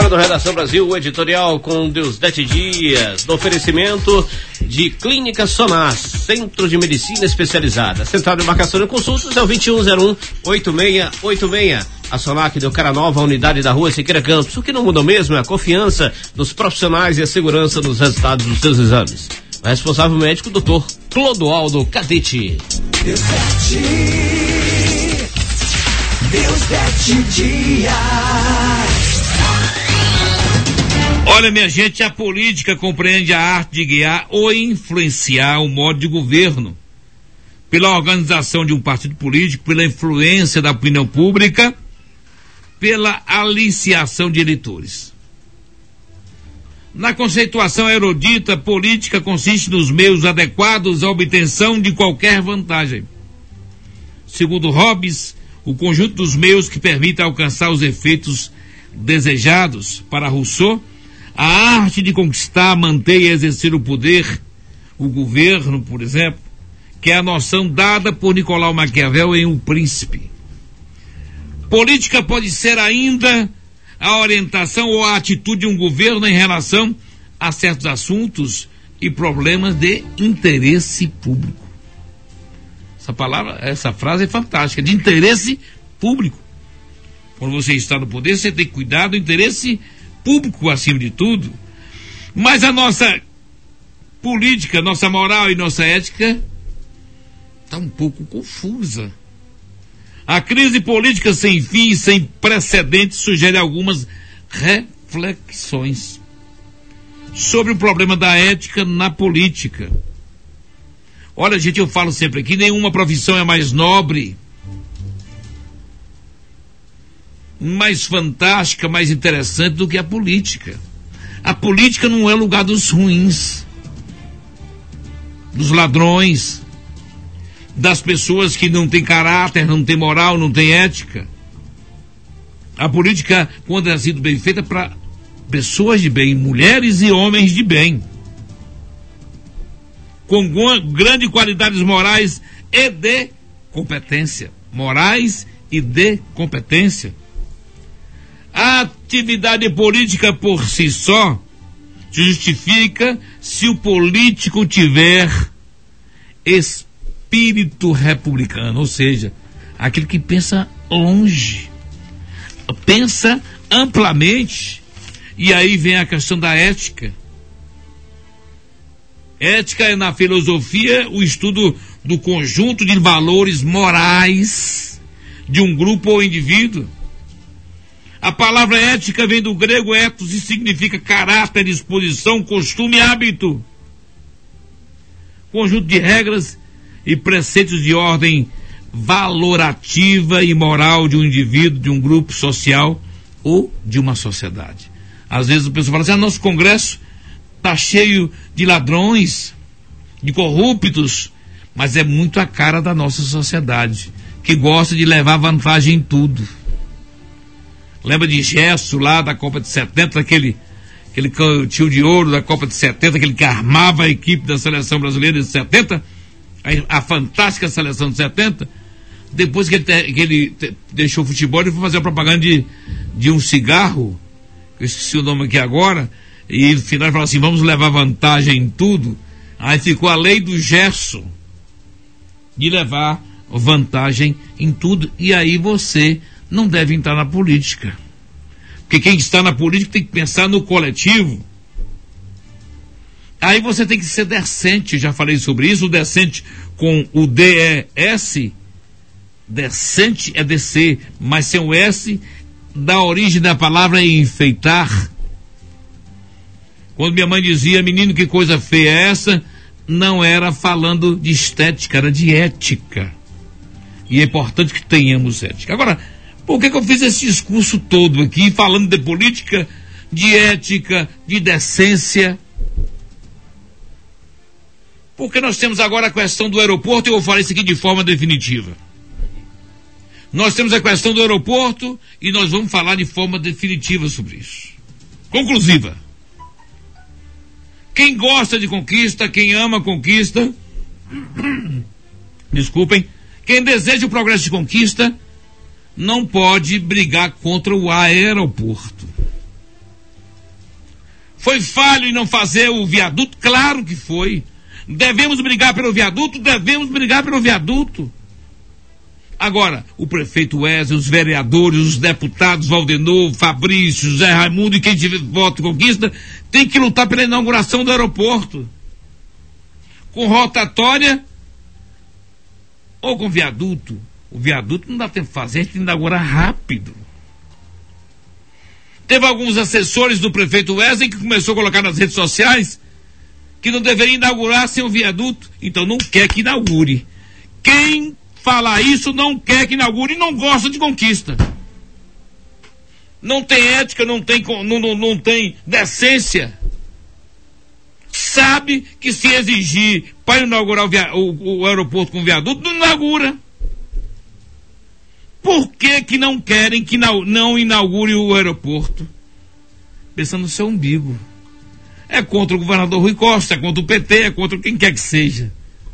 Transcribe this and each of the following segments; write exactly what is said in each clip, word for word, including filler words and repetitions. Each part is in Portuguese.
Começando a Redação Brasil, o editorial com Deusdete Dias, no oferecimento de Clínica Sonar, Centro de Medicina Especializada. Central de marcação e consultas é o vinte e um zero um, oito seis oito seis. A Sonac deu cara nova à unidade da Rua Siqueira Campos. O que não mudou mesmo é a confiança dos profissionais e a segurança nos resultados dos seus exames. O responsável médico, doutor Clodoaldo Cadete. Deusdete, Deusdete Dias. Olha, minha gente, a política compreende a arte de guiar ou influenciar o modo de governo pela organização de um partido político, pela influência da opinião pública, pela aliciação de eleitores. Na conceituação erudita, política consiste nos meios adequados à obtenção de qualquer vantagem. Segundo Hobbes, o conjunto dos meios que permitem alcançar os efeitos desejados. Para Rousseau, a arte de conquistar, manter e exercer o poder, o governo, por exemplo, que é a noção dada por Nicolau Maquiavel em O Príncipe. Política pode ser ainda a orientação ou a atitude de um governo em relação a certos assuntos e problemas de interesse público. Essa palavra, essa frase é fantástica, de interesse público. Quando você está no poder, você tem que cuidar do interesse público acima de tudo. Mas a nossa política, nossa moral e nossa ética está um pouco confusa. A crise política sem fim e sem precedentes sugere algumas reflexões sobre o problema da ética na política. Olha, gente, eu falo sempre aqui, nenhuma profissão é mais nobre, mais fantástica, mais interessante do que a política. A política não é lugar dos ruins, dos ladrões, das pessoas que não têm caráter, não têm moral, não têm ética. A política, quando é sido bem feita, para pessoas de bem, mulheres e homens de bem, com grandes qualidades morais e de competência. Morais e de competência. A atividade política por si só se justifica se o político tiver espírito republicano, ou seja, aquele que pensa longe, pensa amplamente. E aí vem a questão da ética. Ética é, na filosofia, o estudo do conjunto de valores morais de um grupo ou indivíduo. A palavra ética vem do grego ethos e significa caráter, disposição, costume e hábito. Conjunto de regras e preceitos de ordem valorativa e moral de um indivíduo, de um grupo social ou de uma sociedade. Às vezes o pessoal fala assim, ah, nosso Congresso está cheio de ladrões, de corruptos, mas é muito a cara da nossa sociedade, que gosta de levar vantagem em tudo. Lembra de Gesso lá da Copa de setenta, aquele, aquele tio de ouro da Copa de setenta, aquele que armava a equipe da seleção brasileira de setenta, a, a fantástica seleção de setenta. Depois que ele, te, que ele te, deixou o futebol, ele foi fazer a propaganda de, de um cigarro, eu esqueci o nome aqui agora, e no final ele falou assim, vamos levar vantagem em tudo. Aí ficou a lei do Gesso, de levar vantagem em tudo, e aí você não deve entrar na política, porque quem está na política tem que pensar no coletivo. Aí você tem que ser decente, eu já falei sobre isso, o decente com o D E S, decente é descer, mas sem o S, da origem da palavra é enfeitar. Quando minha mãe dizia, menino, que coisa feia é essa, não era falando de estética, era de ética. E é importante que tenhamos ética. Agora, por que que eu fiz esse discurso todo aqui, falando de política, de ética, de decência? Porque nós temos agora a questão do aeroporto, e eu vou falar isso aqui de forma definitiva. Nós temos a questão do aeroporto, e nós vamos falar de forma definitiva sobre isso. Conclusiva. Quem gosta de conquista, quem ama a conquista, desculpem, quem deseja o progresso de conquista, não pode brigar contra o aeroporto. Foi falho em não fazer o viaduto? Claro que foi. Devemos brigar pelo viaduto? Devemos brigar pelo viaduto. Agora, o prefeito Wesley, os vereadores, os deputados, Valdenor, Fabrício, Zé Raimundo e quem tiver voto e conquista, tem que lutar pela inauguração do aeroporto. Com rotatória ou com viaduto. O viaduto não dá tempo de fazer, a gente tem que inaugurar rápido. Teve alguns assessores do prefeito Wesley que começou a colocar nas redes sociais que não deveria inaugurar sem o viaduto, então não quer que inaugure. Quem falar isso não quer que inaugure e não gosta de conquista. Não tem ética, não tem, não, não, não tem decência. Sabe que se exigir para inaugurar o, via, o, o aeroporto com viaduto, não inaugura. Por que que não querem que não, não inaugure o aeroporto? Pensando no seu umbigo. É contra o governador Rui Costa, é contra o P T, é contra quem quer que seja.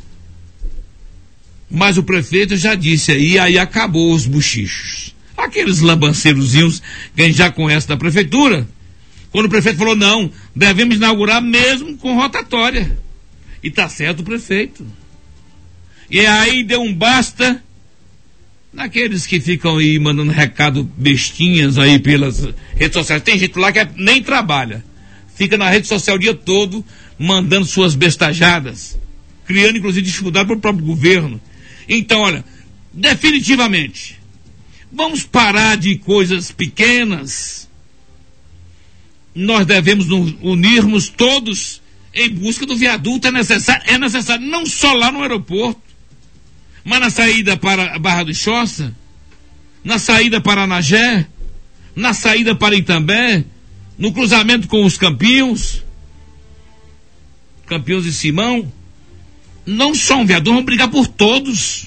Mas o prefeito já disse aí, aí acabou os buchichos. Aqueles labanceirozinhos que a gente já conhece da prefeitura. Quando o prefeito falou, não, devemos inaugurar mesmo com rotatória. E tá certo o prefeito. E aí deu um basta naqueles que ficam aí mandando recado bestinhas aí pelas redes sociais. Tem gente lá que nem trabalha. Fica na rede social o dia todo mandando suas bestajadas. Criando inclusive dificuldade para o próprio governo. Então, olha, definitivamente, vamos parar de coisas pequenas. Nós devemos nos unirmos todos em busca do viaduto. É necessário, é necessário não só lá no aeroporto, mas na saída para a Barra do Choça, na saída para Anagé, na saída para Itambé, no cruzamento com os Campinhos, Campinhos e Simão. Não só um viaduto, vamos brigar por todos.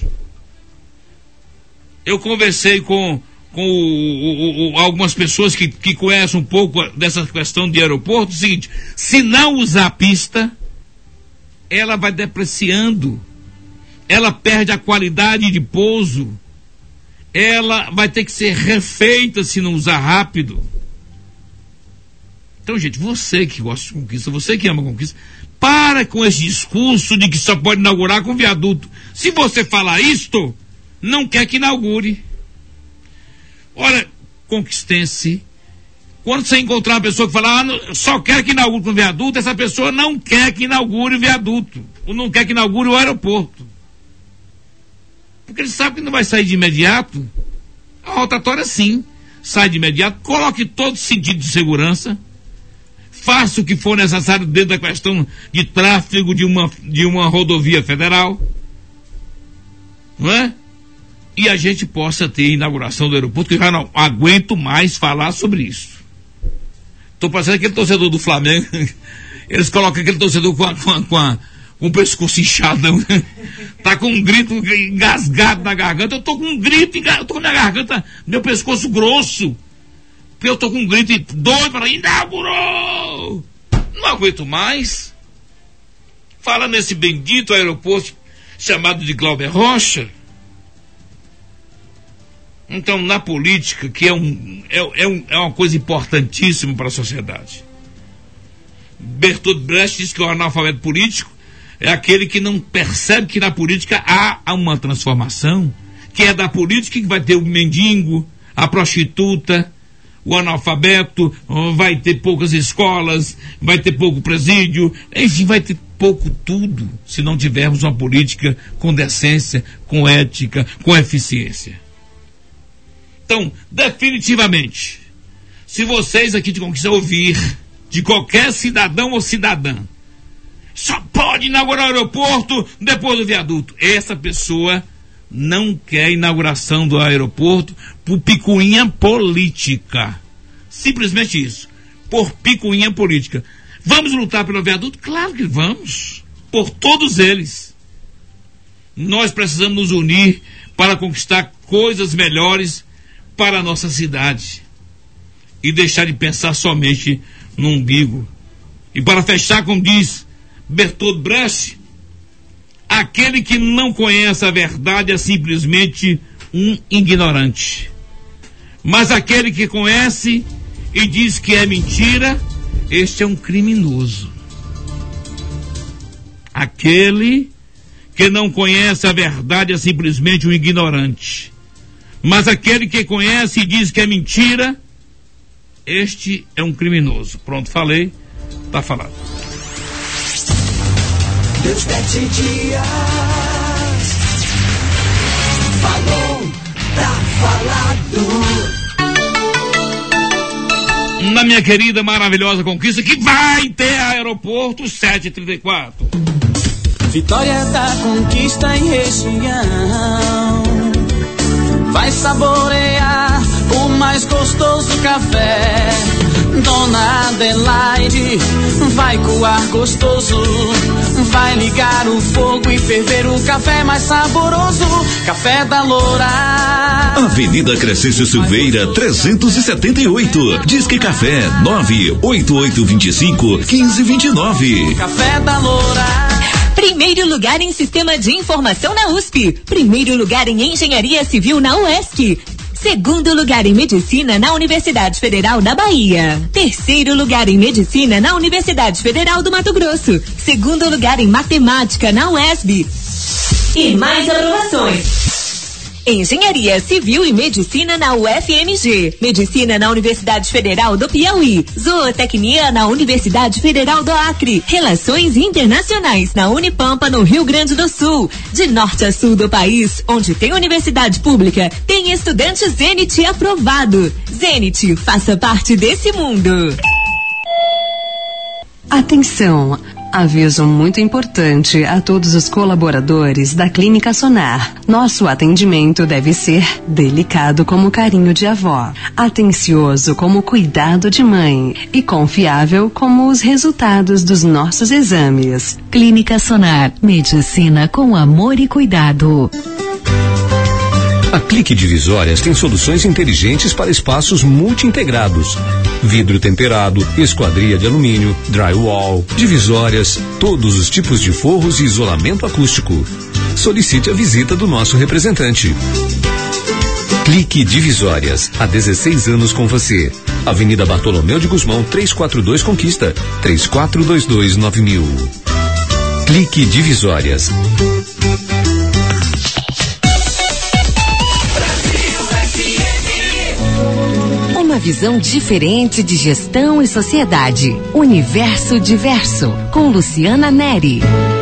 Eu conversei com, com o, o, o, algumas pessoas que, que conhecem um pouco dessa questão de aeroporto. É o seguinte, se não usar a pista, ela vai depreciando, ela perde a qualidade de pouso, ela vai ter que ser refeita se não usar rápido. Então, gente, você que gosta de conquista, você que ama conquista, para com esse discurso de que só pode inaugurar com viaduto. Se você falar isto, não quer que inaugure. Olha, conquistense. Quando você encontrar uma pessoa que fala, ah, só quer que inaugure com viaduto, essa pessoa não quer que inaugure o viaduto. Ou não quer que inaugure o aeroporto. Porque ele sabe que não vai sair de imediato. A rotatória sim, sai de imediato, coloque todo sentido de segurança. Faça o que for necessário dentro da questão de tráfego de uma, de uma rodovia federal, não é? E a gente possa ter inauguração do aeroporto, que eu já não aguento mais falar sobre isso. Estou parecendo aquele torcedor do Flamengo, eles colocam aquele torcedor com, a, com, a, com, a, com o pescoço inchado, tá com um grito engasgado na garganta. Eu tô com um grito, eu tô com a minha garganta, meu pescoço grosso. Porque eu tô com um grito doido para inaugurou! Não aguento mais. Fala nesse bendito aeroporto chamado de Glauber Rocha. Então, na política, que é, um, é, é, um, é uma coisa importantíssima para a sociedade. Bertolt Brecht diz que o analfabeto político é aquele que não percebe que na política há uma transformação, que é da política que vai ter o mendigo, a prostituta, o analfabeto, vai ter poucas escolas, vai ter pouco presídio, enfim, vai ter pouco tudo, se não tivermos uma política com decência, com ética, com eficiência. Então, definitivamente, se vocês aqui de Conquista ouvir de qualquer cidadão ou cidadã, só pode inaugurar o aeroporto depois do viaduto, essa pessoa não quer inauguração do aeroporto por picuinha política. Simplesmente isso. Por picuinha política. Vamos lutar pelo viaduto? Claro que vamos. Por todos eles. Nós precisamos nos unir para conquistar coisas melhores para a nossa cidade. E deixar de pensar somente no umbigo. E para fechar, como diz Bertolt Brecht, aquele que não conhece a verdade é simplesmente um ignorante. Mas aquele que conhece e diz que é mentira este é um criminoso. Aquele que não conhece a verdade é simplesmente um ignorante. Mas aquele que conhece e diz que é mentira, este é um criminoso. Pronto, falei, tá falado. Deus Sete Dias falou, tá falado. Na minha querida, maravilhosa Conquista, que vai ter aeroporto sete e trinta e quatro. Vitória da Conquista e região, vai saborear o mais gostoso café. Dona Adelaide vai coar gostoso, vai ligar o fogo e ferver o café mais saboroso. Café da Loura, Avenida Crescêncio Silveira trezentos e setenta e oito. Disque Café nove oito oito dois cinco um cinco dois nove. Café da Loura. Primeiro lugar em Sistema de Informação na U S P. Primeiro lugar em Engenharia Civil na U E S C. Segundo lugar em Medicina na Universidade Federal da Bahia. Terceiro lugar em Medicina na Universidade Federal do Mato Grosso. Segundo lugar em Matemática na U E S B. E mais aprovações: Engenharia Civil e Medicina na U F M G, Medicina na Universidade Federal do Piauí, Zootecnia na Universidade Federal do Acre, Relações Internacionais na Unipampa, no Rio Grande do Sul. De norte a sul do país, onde tem universidade pública, tem estudante Zenit aprovado. Zenit, faça parte desse mundo. Atenção! Aviso muito importante a todos os colaboradores da Clínica Sonar. Nosso atendimento deve ser delicado como carinho de avó, atencioso como cuidado de mãe e confiável como os resultados dos nossos exames. Clínica Sonar, medicina com amor e cuidado. A Clique Divisórias tem soluções inteligentes para espaços multi-integrados. Vidro temperado, esquadria de alumínio, drywall, divisórias, todos os tipos de forros e isolamento acústico. Solicite a visita do nosso representante. Clique Divisórias, há dezesseis anos com você. Avenida Bartolomeu de Gusmão, trezentos e quarenta e dois Conquista, três quatro dois dois nove mil. Clique Divisórias. Uma visão diferente de gestão e sociedade. Universo Diverso, com Luciana Neri.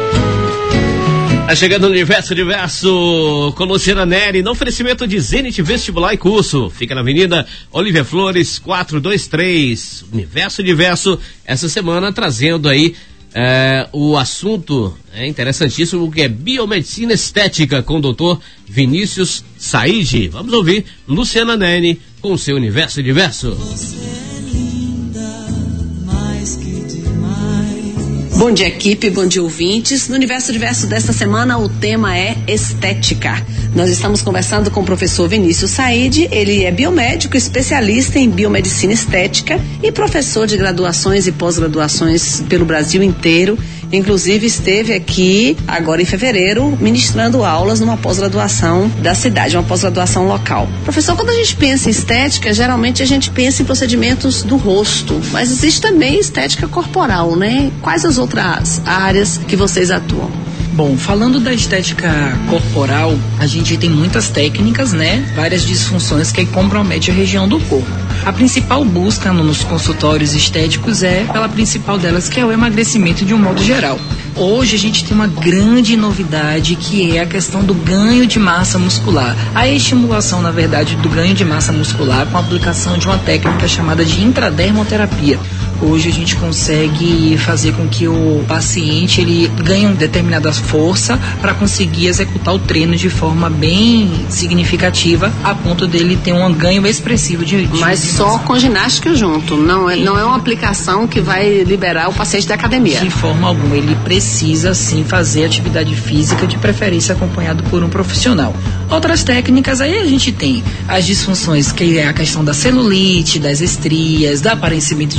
Tá chegando no Universo Diverso com Luciana Neri, no oferecimento de Zenit Vestibular e Curso. Fica na Avenida Olívia Flores, quatrocentos e vinte e três. Universo Diverso, essa semana trazendo aí é, o assunto é, interessantíssimo, que é biomedicina estética, com o doutor Vinícius Said. Vamos ouvir Luciana Neri com o seu Universo Diverso. Bom dia, equipe, bom dia, ouvintes. No Universo Diverso desta semana, o tema é estética. Nós estamos conversando com o professor Vinícius Said. Ele é biomédico, especialista em biomedicina estética e professor de graduações e pós-graduações pelo Brasil inteiro. Inclusive, esteve aqui, agora em fevereiro, ministrando aulas numa pós-graduação da cidade, uma pós-graduação local. Professor, quando a gente pensa em estética, geralmente a gente pensa em procedimentos do rosto, mas existe também estética corporal, né? Quais as outras áreas que vocês atuam? Bom, falando da estética corporal, a gente tem muitas técnicas, né? Várias disfunções que comprometem a região do corpo. A principal busca nos consultórios estéticos é pela principal delas, que é o emagrecimento de um modo geral. Hoje a gente tem uma grande novidade, que é a questão do ganho de massa muscular. A estimulação, na verdade, do ganho de massa muscular com a aplicação de uma técnica chamada de intradermoterapia. Hoje a gente consegue fazer com que o paciente ele ganhe uma determinada força para conseguir executar o treino de forma bem significativa, a ponto dele ter um ganho expressivo de, de Mas de só com ginástica junto, não é, não é uma aplicação que vai liberar o paciente da academia. De forma alguma, ele precisa sim fazer atividade física, de preferência acompanhado por um profissional. Outras técnicas, aí a gente tem as disfunções, que é a questão da celulite, das estrias, do aparecimento de micro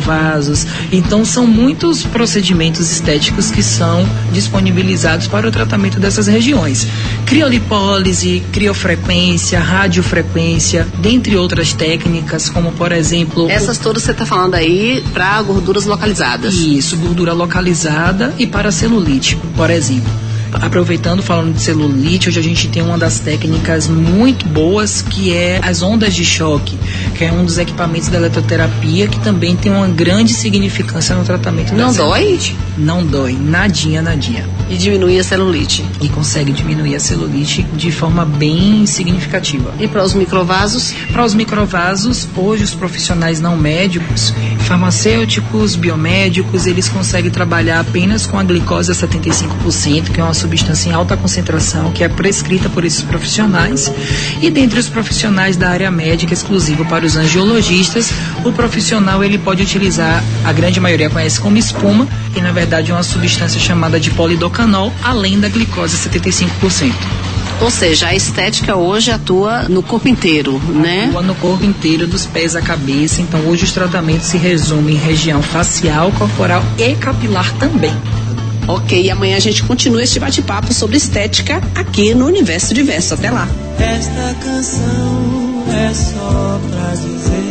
microvasos. Então são muitos procedimentos estéticos que são disponibilizados para o tratamento dessas regiões. Criolipólise, criofrequência, radiofrequência, dentre outras técnicas, como por exemplo... Essas todas você está falando aí para gorduras localizadas. Isso, gordura localizada e para celulite, por exemplo. Aproveitando, falando de celulite, hoje a gente tem uma das técnicas muito boas, que é as ondas de choque, que é um dos equipamentos da eletroterapia, que também tem uma grande significância no tratamento da Não dói? celulite. Não dói, nadinha, nadinha. E diminui a celulite. E consegue diminuir a celulite de forma bem significativa. E para os microvasos? Para os microvasos, hoje os profissionais não médicos, farmacêuticos, biomédicos, eles conseguem trabalhar apenas com a glicose a setenta e cinco por cento, que é uma substância em alta concentração, que é prescrita por esses profissionais. E dentre os profissionais da área médica, exclusivo para os angiologistas, o profissional ele pode utilizar, a grande maioria conhece como espuma, e na verdade é uma substância chamada de polidocanol, além da glicose a setenta e cinco por cento. Ou seja, a estética hoje atua no corpo inteiro, né? Atua no corpo inteiro, dos pés à cabeça. Então hoje os tratamentos se resumem em região facial, corporal e capilar também. Ok, e amanhã a gente continua este bate-papo sobre estética aqui no Universo Diverso. Até lá. Esta canção é só pra dizer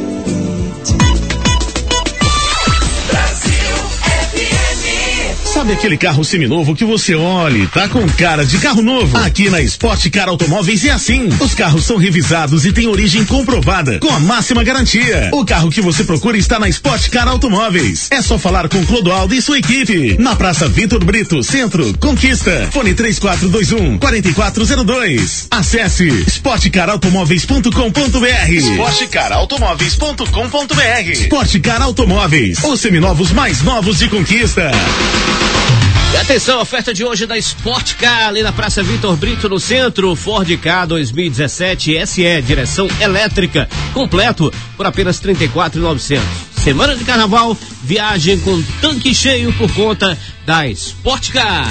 Sabe aquele carro seminovo que você olha e tá com cara de carro novo? Aqui na Sport Car Automóveis é assim. Os carros são revisados e têm origem comprovada, com a máxima garantia. O carro que você procura está na Sport Car Automóveis. É só falar com Clodoaldo e sua equipe. Na Praça Vitor Brito, Centro, Conquista. Fone três quatro dois um, quatro quatro zero dois. Acesse sport car automóveis ponto com ponto br. sport car automóveis ponto com ponto br. Sport Car Automóveis, os seminovos mais novos de Conquista. E atenção, a oferta de hoje da Sport Car, ali na Praça Vitor Brito, no centro. Ford Ka dois mil e dezessete S E, direção elétrica, completo por apenas trinta e quatro mil e novecentos. Semana de carnaval, viagem com tanque cheio por conta da Sport Car.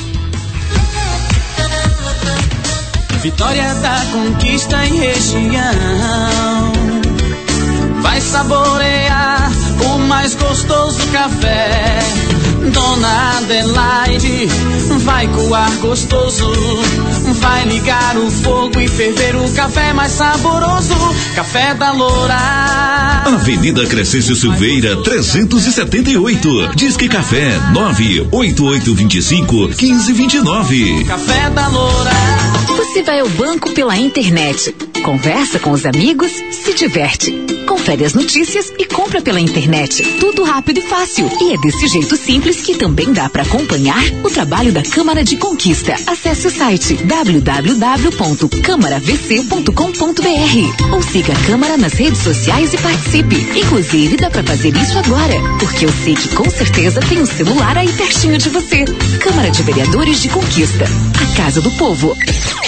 Vitória da Conquista e região. Vai saborear o mais gostoso café. Dona Adelaide vai coar gostoso, vai ligar o fogo e ferver o café mais saboroso. Café da Loura. Avenida Crescêncio Silveira, trezentos e setenta e oito. Disque Café nove oito oito dois cinco, um cinco dois nove. Café da Loura. Você vai ao banco pela internet, conversa com os amigos, se diverte, confere as notícias e compra pela internet. Tudo rápido e fácil. E é desse jeito simples que também dá para acompanhar o trabalho da Câmara de Conquista. Acesse o site w w w ponto câmara v c ponto com ponto b r ou siga a Câmara nas redes sociais e participe. Inclusive dá para fazer isso agora, porque eu sei que com certeza tem um celular aí pertinho de você. Câmara de Vereadores de Conquista, a Casa do Povo.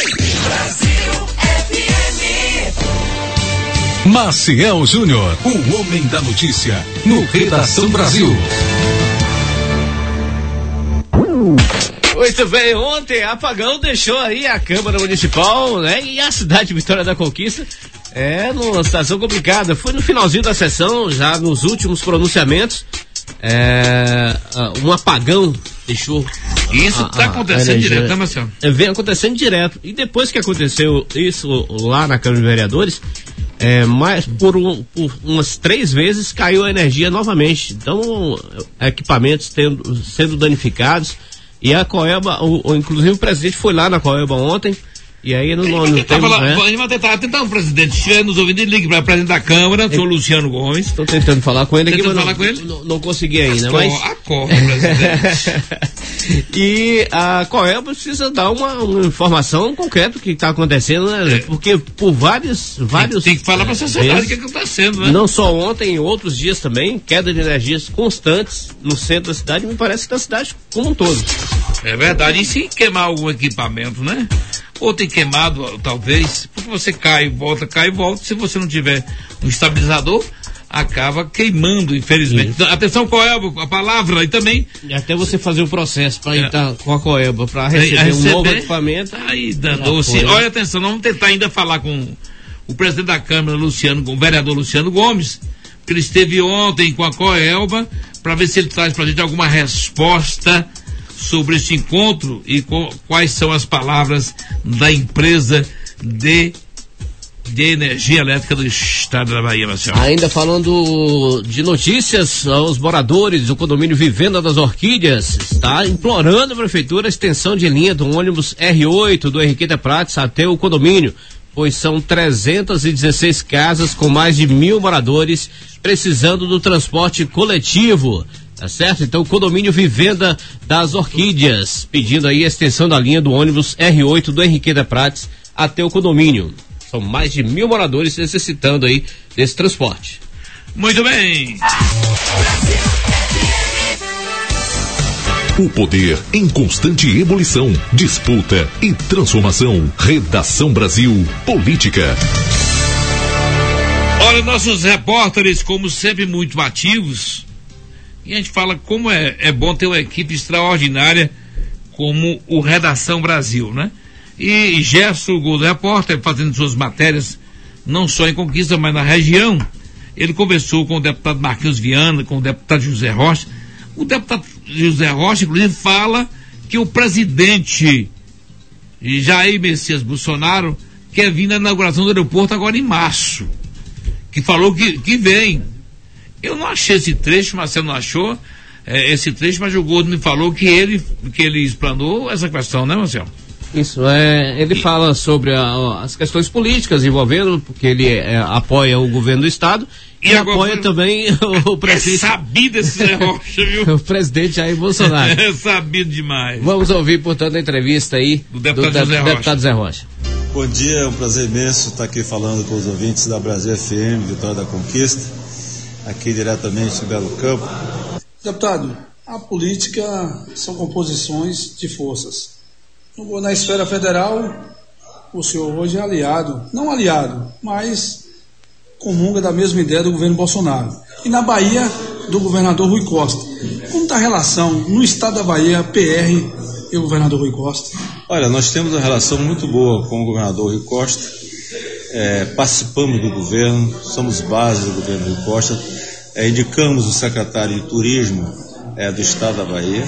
Maciel Júnior, o homem da notícia, no Redação Brasil. Muito bem, ontem apagão deixou aí a Câmara Municipal, né, e a cidade de Vitória da Conquista é numa situação complicada. Foi no finalzinho da sessão, já nos últimos pronunciamentos, é, um apagão deixou. Isso está acontecendo direto, né, Marcelo? Vem acontecendo direto. E depois que aconteceu isso lá na Câmara de Vereadores, é, mais por, um, por umas três vezes caiu a energia novamente. Então, equipamentos tendo, sendo danificados. E a Coelba, o, o, inclusive o presidente foi lá na Coelba ontem. E aí não, não, não tem, falando, né? A gente vai tentar, tentar o presidente, se estiver nos ouvindo, ele ligue para o presidente da Câmara, o senhor Luciano Gomes. Estou tentando falar com ele aqui, mas falar não, com ele? Não, não consegui ainda. Acorre, mas... acorre, presidente. E a Coelba precisa dar uma, uma informação concreta do que está acontecendo, né? Porque por vários... vários tem, tem que falar para a sociedade o que está acontecendo, né? Não só ontem, em outros dias também, queda de energias constantes no centro da cidade, me parece que da cidade como um todo. É verdade, e se queimar algum equipamento, né? Ou tem queimado, talvez, porque você cai, volta, cai e volta, se você não tiver um estabilizador, acaba queimando, infelizmente. Então, atenção, Coelba, a palavra, e também... E até você fazer o processo para é. entrar com a Coelba, para receber, receber um novo equipamento. Aí, danou-se. Olha, atenção, vamos tentar ainda falar com o presidente da Câmara, Luciano, o vereador Luciano Gomes, Ele esteve ontem com a Coelba para ver se ele traz para a gente alguma resposta sobre este encontro e com, quais são as palavras da empresa de, de energia elétrica do estado da Bahia, Marcelo. Ainda falando de notícias, os moradores do condomínio Vivenda das Orquídeas está implorando a prefeitura a extensão de linha do ônibus R oito do Henriqueta Prates até o condomínio, pois são trezentas e dezesseis casas com mais de mil moradores precisando do transporte coletivo, tá certo? Então o condomínio Vivenda das Orquídeas pedindo aí a extensão da linha do ônibus R oito do Henriqueta Prates até o condomínio. São mais de mil moradores necessitando aí desse transporte. Muito bem. O poder em constante ebulição, disputa e transformação. Redação Brasil Política. Olha, nossos repórteres, como sempre, muito ativos. E a gente fala como é, é bom ter uma equipe extraordinária como o Redação Brasil, né? E Gerson, o Gol do Repórter, fazendo suas matérias, não só em Conquista, mas na região. Ele conversou com o deputado Marquinhos Viana, com o deputado José Rocha. O deputado José Rocha, inclusive, fala que o presidente Jair Messias Bolsonaro quer vir na inauguração do aeroporto agora em março. Que falou que, que vem. Eu não achei esse trecho, Marcelo não achou é, esse trecho, mas o Gordo me falou que ele, que ele explanou essa questão, né, Marcelo? Isso, é, ele e... fala sobre a, as questões políticas envolvendo, porque ele é, apoia o governo do estado e, e apoia foi... também o, o presidente. É sabido esse Zé Rocha, viu? O presidente Jair Bolsonaro. É sabido demais. Vamos ouvir, portanto, a entrevista aí do deputado, do, Zé, deputado Zé Rocha. Bom dia, é um prazer imenso estar aqui falando com os ouvintes da Brasil F M, Vitória da Conquista, aqui diretamente em Belo Campo. Deputado, a política são composições de forças. Na esfera federal, o senhor hoje é aliado, não aliado, mas comunga da mesma ideia do governo Bolsonaro. E na Bahia, do governador Rui Costa. Como está a relação no estado da Bahia, P R e o governador Rui Costa? Olha, nós temos uma relação muito boa com o governador Rui Costa, é, participamos do governo, somos base do governo Rui Costa, é, indicamos o secretário de Turismo é, do estado da Bahia,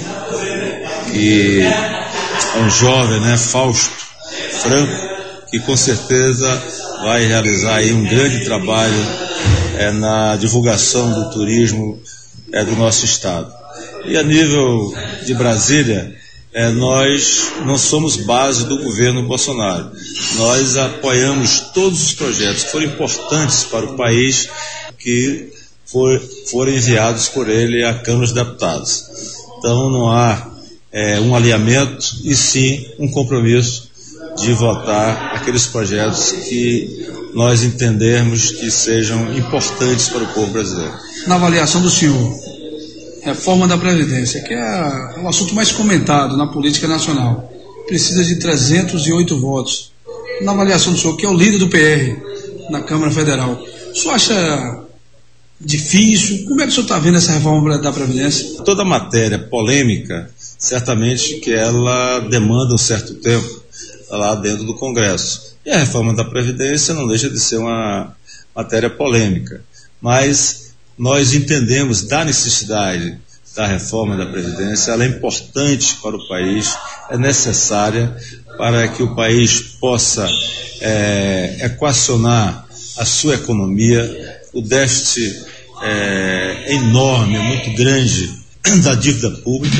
que é um jovem, né, Fausto Franco, que com certeza vai realizar aí um grande trabalho é, na divulgação do turismo é, do nosso estado. E a nível de Brasília, é, nós não somos base do governo Bolsonaro. Nós apoiamos todos os projetos que foram importantes para o país, que for, foram enviados por ele à Câmara dos Deputados. Então não há é, um alinhamento e sim um compromisso de votar aqueles projetos que nós entendermos que sejam importantes para o povo brasileiro. Na avaliação do senhor, reforma da Previdência, que é o assunto mais comentado na política nacional, precisa de trezentos e oito votos. Na avaliação do senhor, que é o líder do P R na Câmara Federal, o senhor acha difícil? Como é que o senhor está vendo essa reforma da Previdência? Toda matéria polêmica, certamente que ela demanda um certo tempo lá dentro do Congresso. E a reforma da Previdência não deixa de ser uma matéria polêmica. Mas nós entendemos da necessidade da reforma da Previdência, ela é importante para o país, é necessária para que o país possa é, equacionar a sua economia, o déficit é, enorme, muito grande da dívida pública.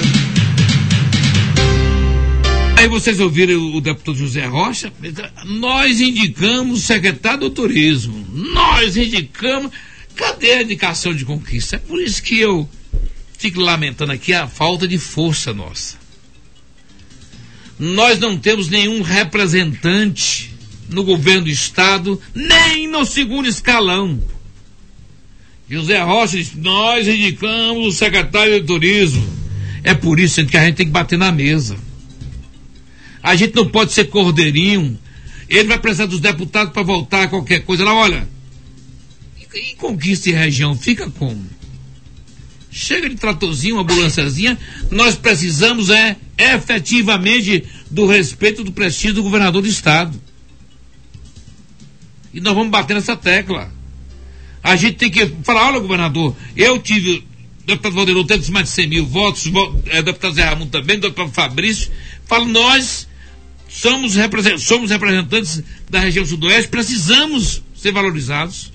Aí vocês ouviram o deputado José Rocha? Nós indicamos o secretário do Turismo. Nós indicamos. Cadê a indicação de Conquista? É por isso que eu fico lamentando aqui a falta de força nossa. Nós não temos nenhum representante no governo do estado, nem no segundo escalão. José Rocha disse, nós indicamos o secretário de Turismo. É por isso que a gente tem que bater na mesa. A gente não pode ser cordeirinho. Ele vai precisar dos deputados para voltar a qualquer coisa. Lá, olha, e Conquista e região fica como? Chega de tratorzinho, uma ambulânciazinha. Nós precisamos é efetivamente do respeito, do prestígio do governador do estado. E nós vamos bater nessa tecla. A gente tem que falar, olha, governador, eu tive, o deputado Valdeirão teve mais de cem mil votos, o é, deputado Zé Raimundo também, o deputado Fabrício, fala, nós somos, represent, somos representantes da região sudoeste, precisamos ser valorizados.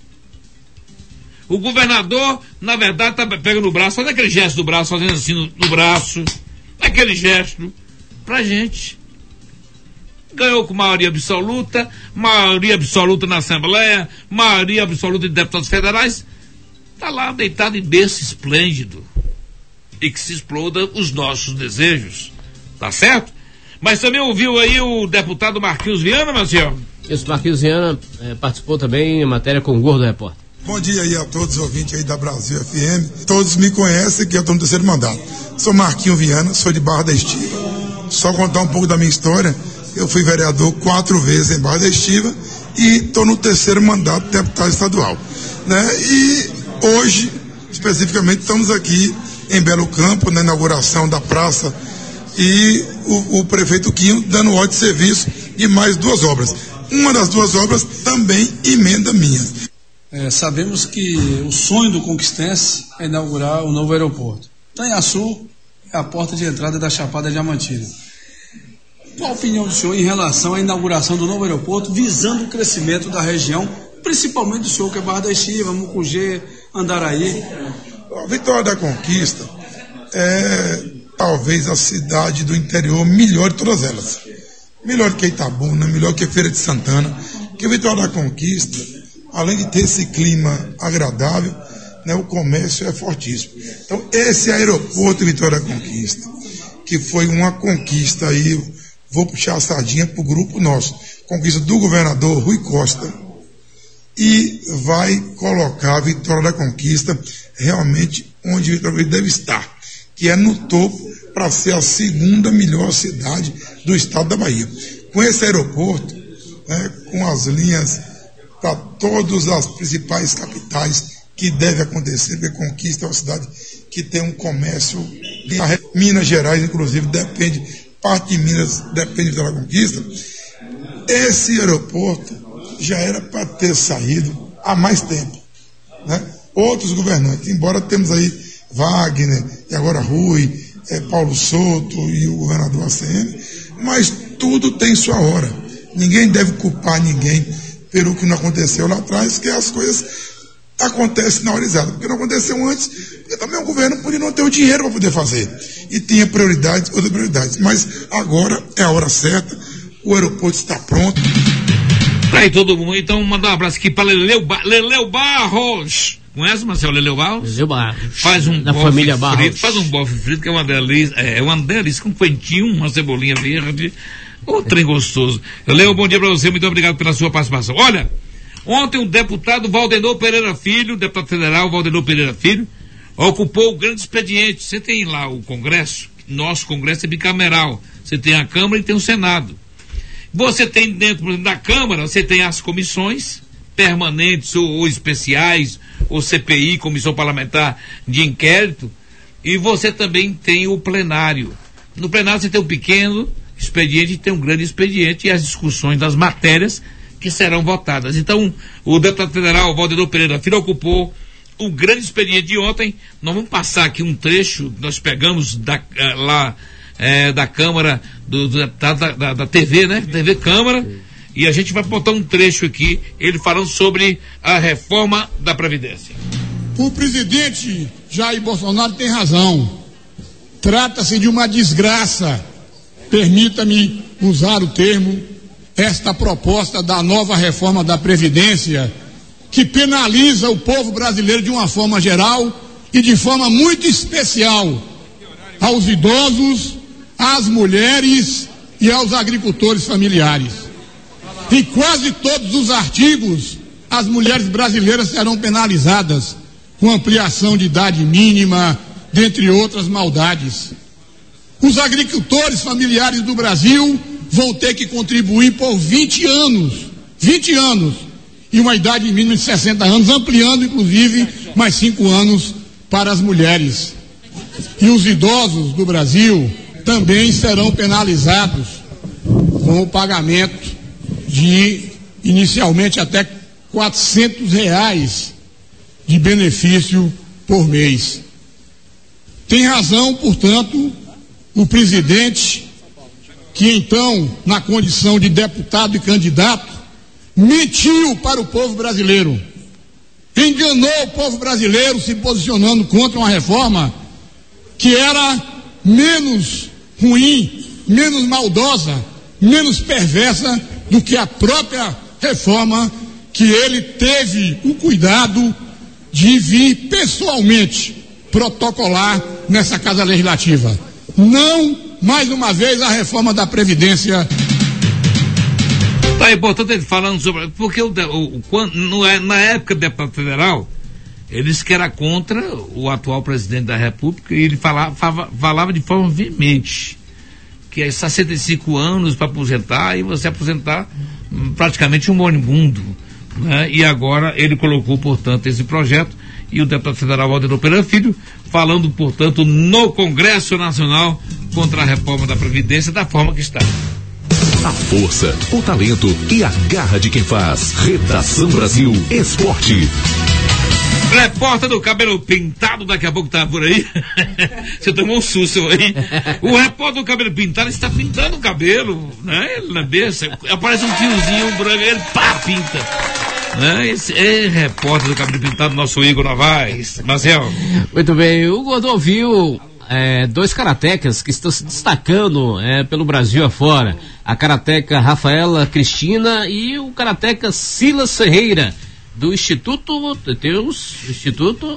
O governador, na verdade, tá pegando no braço, faz aquele gesto do braço, fazendo assim no, no braço, aquele gesto, pra gente. Ganhou com maioria absoluta, maioria absoluta na Assembleia, maioria absoluta de deputados federais, tá lá deitado em berço esplêndido. E que se exploda os nossos desejos. Tá certo? Mas também ouviu aí o deputado Marquinhos Viana, Marcelo? Esse Marquinhos Viana eh, participou também em matéria com o Gordo Repórter. Bom dia aí a todos os ouvintes aí da Brasil F M. Todos me conhecem que eu estou no terceiro mandato. Sou Marquinhos Viana, sou de Barra da Estiva. Só contar um pouco da minha história. Eu fui vereador quatro vezes em Barra da Estiva e estou no terceiro mandato de deputado estadual, né? E hoje, especificamente, estamos aqui em Belo Campo, na inauguração da praça, e o, o prefeito Quinho dando ordem de serviço de mais duas obras. Uma das duas obras também emenda minha. É, sabemos que o sonho do conquistense é inaugurar o novo aeroporto. Tanhaçu é a porta de entrada da Chapada Diamantina. Qual a opinião do senhor em relação à inauguração do novo aeroporto, visando o crescimento da região, principalmente do senhor que é Barra da Estiva, Mucugê, Andaraí? A Vitória da Conquista é talvez a cidade do interior melhor de todas elas. Melhor que Itabuna, melhor que Feira de Santana, que Vitória da Conquista, além de ter esse clima agradável, né, o comércio é fortíssimo. Então, esse aeroporto Vitória da Conquista, que foi uma conquista aí, vou puxar a sardinha para o grupo nosso, conquista do governador Rui Costa, e vai colocar a Vitória da Conquista realmente onde Vitória deve estar, que é no topo para ser a segunda melhor cidade do estado da Bahia. Com esse aeroporto, né, com as linhas para todas as principais capitais que deve acontecer, porque Conquista é uma cidade que tem um comércio, Minas Gerais inclusive depende, parte de Minas depende da Conquista. Esse aeroporto já era para ter saído há mais tempo, né? Outros governantes, embora temos aí Wagner e agora Rui, é, Paulo Souto e o governador A C M, mas tudo tem sua hora. Ninguém deve culpar ninguém pelo que não aconteceu lá atrás, que as coisas acontecem na hora exata, porque não aconteceu antes, porque também o governo podia não ter o dinheiro para poder fazer, e tinha prioridades, outras prioridades, mas agora é a hora certa, o aeroporto está pronto. Tá aí todo mundo, então mandar um abraço aqui para Leleu, ba- Leleu Barros. Conhece, Marcelo, Leleu Barros? Leleu Barros. Faz um da família Barros. Frito, faz um bofe frito, que é uma delícia, é uma delícia, com um quentinho, uma cebolinha verde, um trem gostoso. Leleu, bom dia para você, muito obrigado pela sua participação. Olha, ontem o deputado Valdenor Pereira Filho, deputado federal Valdenor Pereira Filho, ocupou o grande expediente. Você tem lá o Congresso, nosso Congresso é bicameral, você tem a Câmara e tem o Senado. Você tem dentro, por exemplo, da Câmara, você tem as comissões permanentes ou, ou especiais, ou C P I, Comissão Parlamentar de Inquérito, e você também tem o plenário. No plenário você tem o pequeno expediente e tem um grande expediente e as discussões das matérias que serão votadas. Então, o deputado federal Valdenor Pereira Filho ocupou o grande expediente de ontem. Nós vamos passar aqui um trecho, nós pegamos da, lá é, da Câmara, do, do deputado da, da, da T V, né? T V Câmara, e a gente vai botar um trecho aqui, ele falando sobre a reforma da Previdência. O presidente Jair Bolsonaro tem razão. Trata-se de uma desgraça, permita-me usar o termo, esta proposta da nova reforma da Previdência, que penaliza o povo brasileiro de uma forma geral e de forma muito especial aos idosos, às mulheres e aos agricultores familiares. Em quase todos os artigos, as mulheres brasileiras serão penalizadas com ampliação de idade mínima, dentre outras maldades. Os agricultores familiares do Brasil vão ter que contribuir por vinte anos, vinte anos, e uma idade mínima de sessenta anos, ampliando inclusive mais cinco anos para as mulheres. E os idosos do Brasil também serão penalizados com o pagamento de inicialmente até quatrocentos reais de benefício por mês. Tem razão, portanto, o presidente, que então, na condição de deputado e candidato, mentiu para o povo brasileiro. Enganou o povo brasileiro se posicionando contra uma reforma que era menos ruim, menos maldosa, menos perversa do que a própria reforma que ele teve o cuidado de vir pessoalmente protocolar nessa Casa Legislativa. Não, mais uma vez, a reforma da Previdência. Tá, é importante ele falando sobre. Porque o, o, quando, no, na época do deputado federal, ele disse que era contra o atual presidente da República e ele falava, falava, falava de forma veemente que é sessenta e cinco anos para aposentar e você aposentar hum, praticamente um moribundo, né? E agora ele colocou, portanto, esse projeto e o deputado federal Walter Pereira Filho falando, portanto, no Congresso Nacional contra a reforma da Previdência da forma que está. A força, o talento e a garra de quem faz. Redação Brasil Esporte. Repórter do cabelo pintado, daqui a pouco tá por aí. Você tomou um susto aí. O repórter do cabelo pintado está pintando o cabelo, né? Ele na besta, aparece um fiozinho branco, ele pá, pinta. Né? Esse é repórter do cabelo pintado, nosso Igor Novaes. Marcel. Muito bem, o Gordon viu é, dois karatecas que estão se destacando é, pelo Brasil afora. A karateca Rafaela Cristina e o karateca Silas Ferreira, do Instituto, Deus, Instituto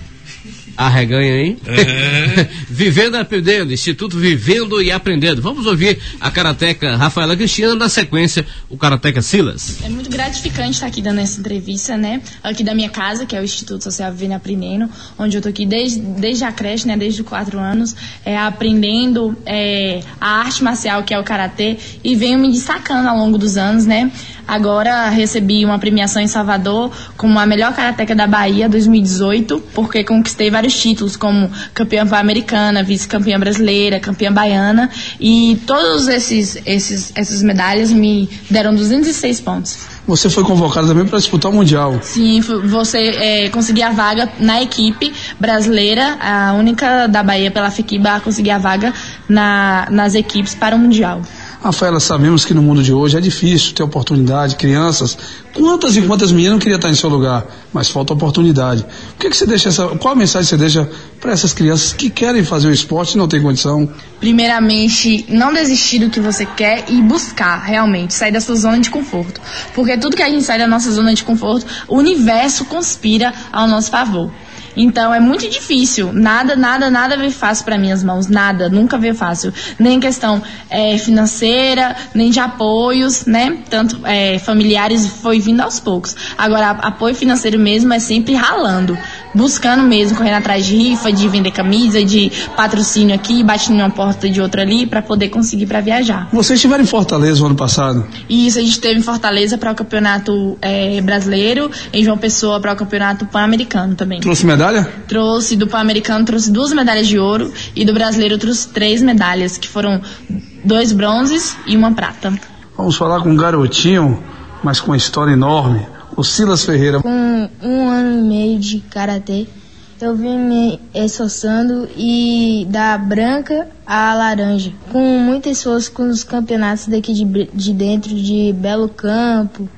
Arreganha, hein? É. Vivendo e Aprendendo, Instituto Vivendo e Aprendendo. Vamos ouvir a karateca Rafaela Cristina, na sequência o karateca Silas. É muito gratificante estar aqui dando essa entrevista, né? Aqui da minha casa, que é o Instituto Social Vivendo e Aprendendo, onde eu tô aqui desde, desde a creche, né? Desde os quatro anos, é, aprendendo é, a arte marcial, que é o karatê, e venho me destacando ao longo dos anos, né? Agora recebi uma premiação em Salvador como a melhor karateca da Bahia dois mil e dezoito, porque conquistei vários títulos como campeã pan-americana, vice-campeã brasileira, campeã baiana, e todos esses, esses essas medalhas me deram duzentos e seis pontos. Você foi convocado também para disputar o Mundial. Sim, você é, conseguiu a vaga na equipe brasileira, a única da Bahia pela FEQIBA a conseguir a vaga na, nas equipes para o Mundial. Rafaela, sabemos que no mundo de hoje é difícil ter oportunidade, crianças, quantas e quantas meninas não queriam estar em seu lugar, mas falta oportunidade. O que, que você deixa essa, qual a mensagem você deixa para essas crianças que querem fazer o esporte e não têm condição? Primeiramente, não desistir do que você quer e buscar realmente, sair da sua zona de conforto, porque tudo que a gente sai da nossa zona de conforto, o universo conspira ao nosso favor. Então é muito difícil, nada, nada, nada veio fácil para minhas mãos, nada, nunca veio fácil, nem questão é, financeira, nem de apoios, né, tanto é, familiares, foi vindo aos poucos. Agora, apoio financeiro mesmo é sempre ralando, buscando mesmo, correndo atrás de rifa, de vender camisa, de patrocínio aqui, batendo uma porta de outra ali, para poder conseguir para viajar. Vocês estiveram em Fortaleza no ano passado? Isso, a gente esteve em Fortaleza para o campeonato é, brasileiro, em João Pessoa para o campeonato pan-americano também. Trouxe medalha? Trouxe do pan-americano, trouxe duas medalhas de ouro, e do brasileiro trouxe três medalhas, que foram dois bronzes e uma prata. Vamos falar com um garotinho, mas com uma história enorme, o Silas Ferreira. Com um ano e meio de karatê, eu vim me esforçando e da branca à laranja, com muito esforço com os campeonatos daqui de, de dentro de Belo Campo,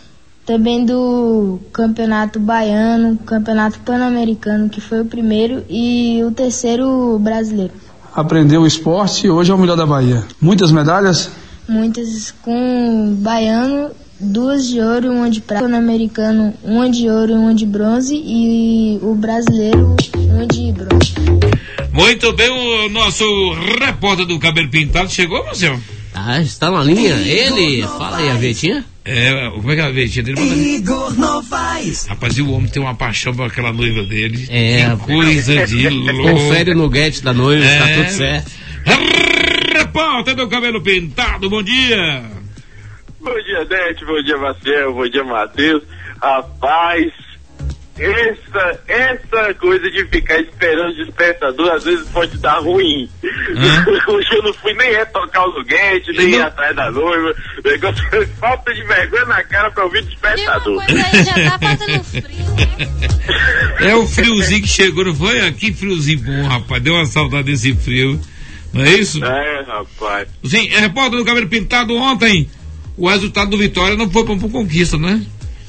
também do campeonato baiano, campeonato pan-americano, que foi o primeiro, e o terceiro brasileiro. Aprendeu o esporte e hoje é o melhor da Bahia. Muitas medalhas? Muitas, com baiano, duas de ouro e uma de prata, pan-americano, uma de ouro e uma de bronze, e o brasileiro, uma de bronze. Muito bem, o nosso repórter do cabelo pintado chegou, Marcelo? Ah, está na linha. Ele, fala aí a Vietinha. É, como é que é a Vietinha dele? Igor Novaes. Rapaz, e o homem tem uma paixão por aquela noiva dele. É, que coisa de louco. Confere no guete da noiva, é. Tá tudo certo. Repórter do cabelo pintado, bom dia. Bom dia, Dete, bom dia, Marcel, bom dia, Matheus. Rapaz, essa, essa coisa de ficar esperando despertador às vezes pode dar ruim. Hum? Hoje eu não fui nem é tocar o luguete, nem ir atrás da noiva. Negócio, falta de vergonha na cara pra ouvir despertador. Aí já tá fazendo frio, né? É o friozinho que chegou, não foi? Aqui friozinho bom, rapaz. Deu uma saudade desse frio. Não é isso? É, rapaz. Sim, é repórter do Cabelo Pintado ontem. O resultado do Vitória não foi pra uma conquista, né?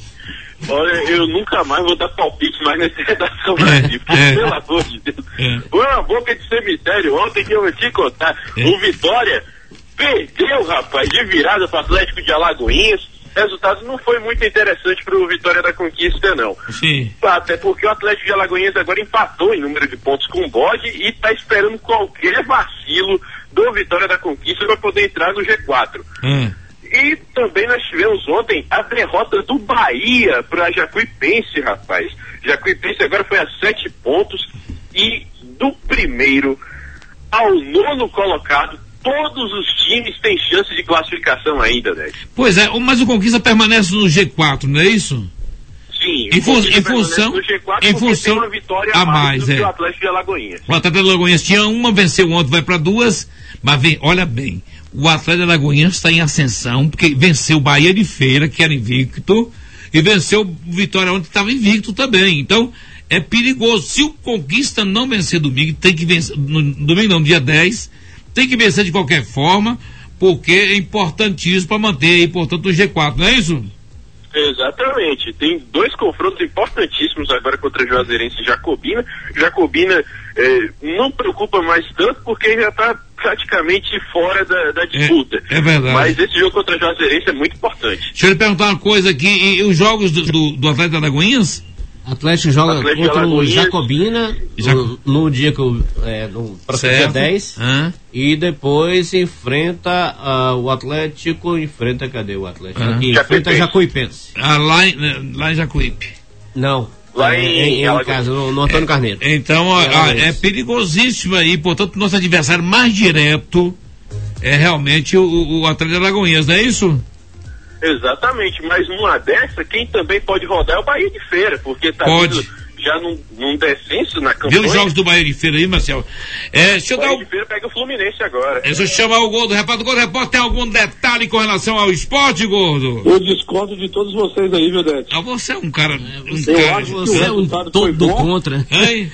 Olha, eu nunca mais vou dar palpite mais nessa redação é, aqui, é, pelo amor de Deus. É. Foi uma boca de cemitério ontem que eu vou te contar. É. O Vitória perdeu, rapaz, de virada para o Atlético de Alagoinhas. O resultado não foi muito interessante para o Vitória da Conquista, não. Sim. Até porque o Atlético de Alagoinhas agora empatou em número de pontos com o Bode e está esperando qualquer vacilo do Vitória da Conquista para poder entrar no G quatro. Hum. E também nós tivemos ontem a derrota do Bahia para Jacuipense, rapaz. Jacuipense agora foi a sete pontos e do primeiro ao nono colocado, todos os times têm chance de classificação ainda, né? Pois é, mas o Conquista permanece no G quatro, não é isso? Sim, em, fu em função, no G quatro em função uma vitória a mais, mais do é. que o Atlético de Alagoinhas. O Atlético de Alagoinhas tinha uma, venceu ontem, vai para duas, mas vem, olha bem, o Atlético de Alagoinhas está em ascensão, porque venceu o Bahia de Feira, que era invicto, e venceu o Vitória ontem, que estava invicto também. Então, é perigoso. Se o Conquista não vencer domingo, tem que vencer, no, domingo não, dia dez, tem que vencer de qualquer forma, porque é importantíssimo para manter aí, portanto, o G quatro, não é isso? Exatamente, tem dois confrontos importantíssimos agora contra Juazeirense e Jacobina. Jacobina eh, não preocupa mais tanto porque já está praticamente fora da, da disputa. É, é verdade. Mas esse jogo contra Juazeirense é muito importante. Deixa eu lhe perguntar uma coisa aqui, e, e os jogos do, do, do Atlético de Alagoinhas? Atlético joga Atlético contra o Jacobina Jac... no, no dia que o é, no próximo dia dez ah. e depois enfrenta uh, o Atlético, enfrenta cadê o Atlético? Ah. Aqui, enfrenta Jacuipense. Ah, lá, em, lá em Jacuípe. Não. Lá é, em, em, em casa, no, no Antônio é, Carneiro. Então, ó, ó, é perigosíssimo aí, portanto, nosso adversário mais direto é realmente o, o Atlético de Alagoinhas, não é isso? Exatamente, mas numa dessa, quem também pode rodar é o Bahia de Feira, porque tá pode. já num, num descenso na campanha. Vê os jogos do Bahia de Feira aí, Marcelo. É, deixa eu o Bahia dar o... de Feira pega o Fluminense agora. É, deixa eu chamar o Gordo Repórter. O Gordo Repórter tem algum detalhe com relação ao esporte, Gordo? Eu discordo de todos vocês aí, viu, Dete? Ah, você é um cara... É, você, um eu cara acho que você é um todo contra. Hein?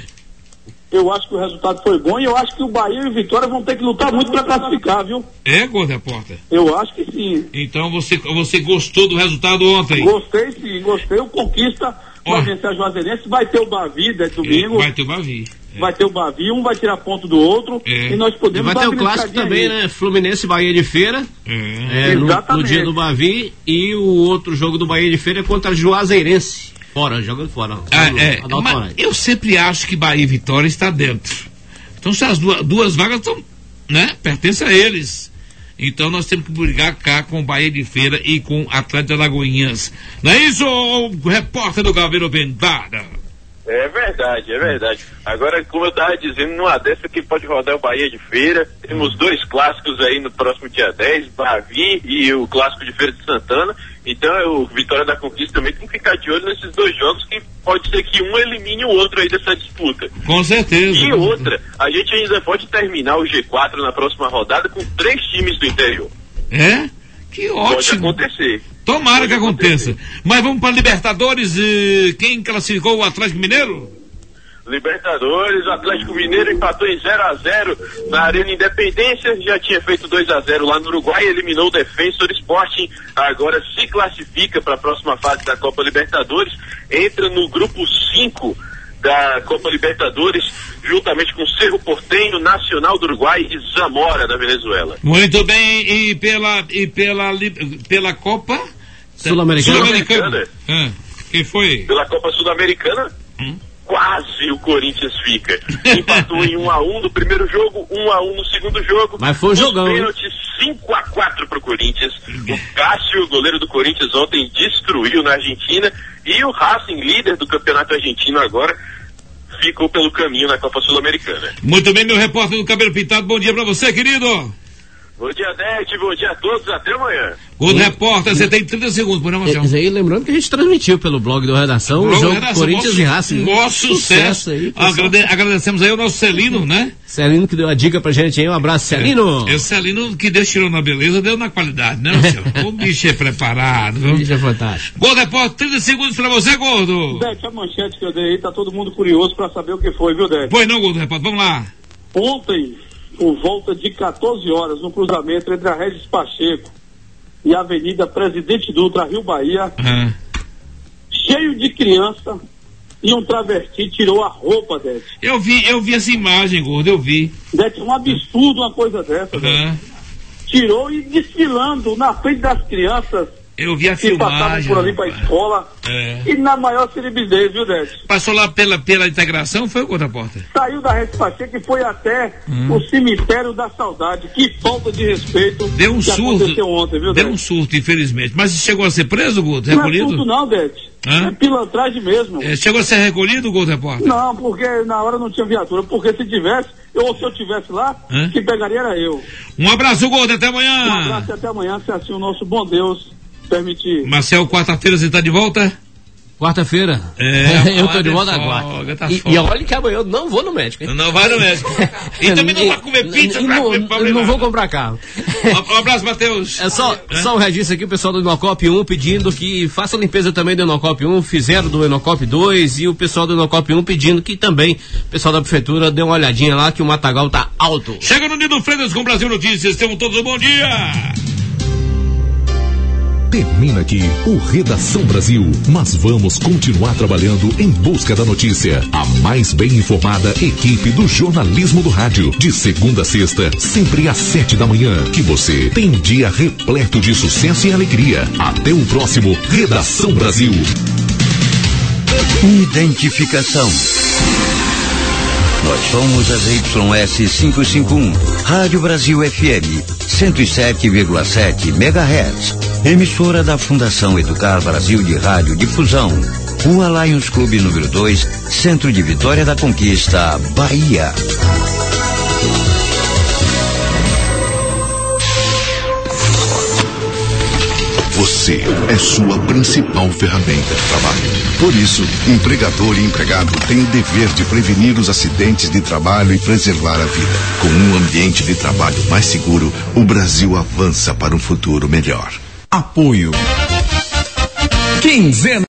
Eu acho que o resultado foi bom e eu acho que o Bahia e o Vitória vão ter que lutar muito para classificar, viu? É, Gordo Repórter? Eu acho que sim. Então você, você gostou do resultado ontem? Gostei sim, gostei. O Conquista vai vencer a Juazeirense, vai ter o Bavi, é domingo. Vai ter o Bavi. É. Vai ter o Bavi, um vai tirar ponto do outro é. e nós podemos... E vai ter o clássico também, aí. né? Fluminense e Bahia de Feira. É. É, no, no dia do Bavi, e o outro jogo do Bahia de Feira é contra a Juazeirense. Fora, jogando fora. Ah, é, mas eu sempre acho que Bahia e Vitória está dentro. Então se as duas, duas vagas estão, né, pertencem a eles. Então nós temos que brigar cá com Bahia de Feira e com Atlético de Alagoinhas. Não é isso, o repórter do Gaveiro Bentada? É verdade, é verdade. Agora, como eu estava dizendo, numa dessa que pode rodar o Bahia de Feira, temos dois clássicos aí no próximo dia dez, Bavi e o clássico de Feira de Santana. Então o Vitória da Conquista também tem que ficar de olho nesses dois jogos, que pode ser que um elimine o outro aí dessa disputa. Com certeza. E outra, a gente ainda pode terminar o G quatro na próxima rodada com três times do interior. É? Que ótimo. Pode acontecer. Tomara pode que aconteça. acontecer. Mas vamos para Libertadores. Eh, quem classificou o Atlético Mineiro? Libertadores, o Atlético Mineiro empatou em zero a zero na Arena Independência, já tinha feito dois a zero lá no Uruguai, eliminou o Defensor Sporting, agora se classifica para a próxima fase da Copa Libertadores, entra no grupo cinco da Copa Libertadores, juntamente com Cerro Porteño, Nacional do Uruguai e Zamora da Venezuela. Muito bem, e pela, e pela, pela Copa Sul-Americana. Sul-Americana. Ah, quem foi? Pela Copa Sul-Americana, hum? Quase o Corinthians fica. Empatou em um a um no primeiro jogo, um a um no segundo jogo. Mas foi um jogão, hein? Pênaltis cinco a quatro pro Corinthians. O Cássio, goleiro do Corinthians, ontem destruiu na Argentina. E o Racing, líder do campeonato argentino agora, ficou pelo caminho na Copa Sul-Americana. Muito bem, meu repórter do Cabelo Pintado, bom dia pra você, querido. Bom dia, Dete, bom dia a todos, até amanhã. Gol do repórter, você tem trinta segundos, por não, Marcelo? E aí, lembrando que a gente transmitiu pelo blog do Redação o jogo Redação, Corinthians nosso, e Racing. Nosso sucesso. Aí, Agrade, agradecemos aí o nosso Celino, né? Celino que deu a dica pra gente aí, um abraço, Celino. É, o Celino que Deus tirou na beleza, deu na qualidade, né, Marcelo? O bicho é preparado. O bicho é fantástico. Gol do repórter, trinta segundos pra você, Gordo. Dete, a manchete que eu dei aí, tá todo mundo curioso pra saber o que foi, viu, Dete? Pois não, Gol do repórter, vamos lá. Ontem, por volta de quatorze horas, no cruzamento entre a Regis Pacheco e a Avenida Presidente Dutra, Rio Bahia, uhum. cheio de criança, e um travesti tirou a roupa, Dete. Eu vi, eu vi essa imagem, Gordo, eu vi. Dete, um absurdo uma coisa dessa, uhum. Dete. Tirou e desfilando na frente das crianças. Eu vi a que filmagem. passavam por ali pra escola. É. E na maior celebridez, viu, Dete? Passou lá pela, pela integração, foi o Gol da Porta? Saiu da Regis Pacheco e foi até hum. o cemitério da saudade. Que falta de respeito deu um que surto, aconteceu ontem, viu, Deu Dete? um surto, infelizmente. Mas chegou a ser preso, Gol? Não Recolhido? é surto não, Dete. Hã? É pilantragem mesmo. É, chegou a ser recolhido, Gol, repórter? Não, porque na hora não tinha viatura. Porque se tivesse, ou se eu tivesse lá, Hã? quem pegaria era eu. Um abraço, Gol, até amanhã. Um abraço e até amanhã, se assim o nosso bom Deus permitir. Marcel, quarta-feira você está de volta? Quarta-feira? É, eu tô de volta agora. Tá e, e olha que amanhã eu não vou no médico, hein? Não vai no médico. E também não vai comer pizza, e, pra não, comer pobre não nada. vou comprar carro. Um abraço, Matheus. É só, é? só um registro aqui, o pessoal do Enocop um pedindo que faça a limpeza também do Enocop um, fizeram do Enocop dois, e o pessoal do Enocop um pedindo que também o pessoal da prefeitura dê uma olhadinha lá que o matagal tá alto. Chega no Nido Freitas com Brasil Notícias, tenham todos um bom dia. Termina aqui o Redação Brasil, mas vamos continuar trabalhando em busca da notícia. A mais bem informada equipe do jornalismo do rádio, de segunda a sexta, sempre às sete da manhã. Que você tem um dia repleto de sucesso e alegria. Até o próximo Redação Brasil. Identificação. Nós somos as Y S quinhentos e cinquenta e um, Rádio Brasil F M, cento e sete vírgula sete megahertz, emissora da Fundação Educar Brasil de Rádio Difusão, Rua Lions Clube número dois, Centro de Vitória da Conquista, Bahia. Você é sua principal ferramenta de trabalho. Por isso, empregador e empregado têm o dever de prevenir os acidentes de trabalho e preservar a vida. Com um ambiente de trabalho mais seguro, o Brasil avança para um futuro melhor. Apoio. Quinzena.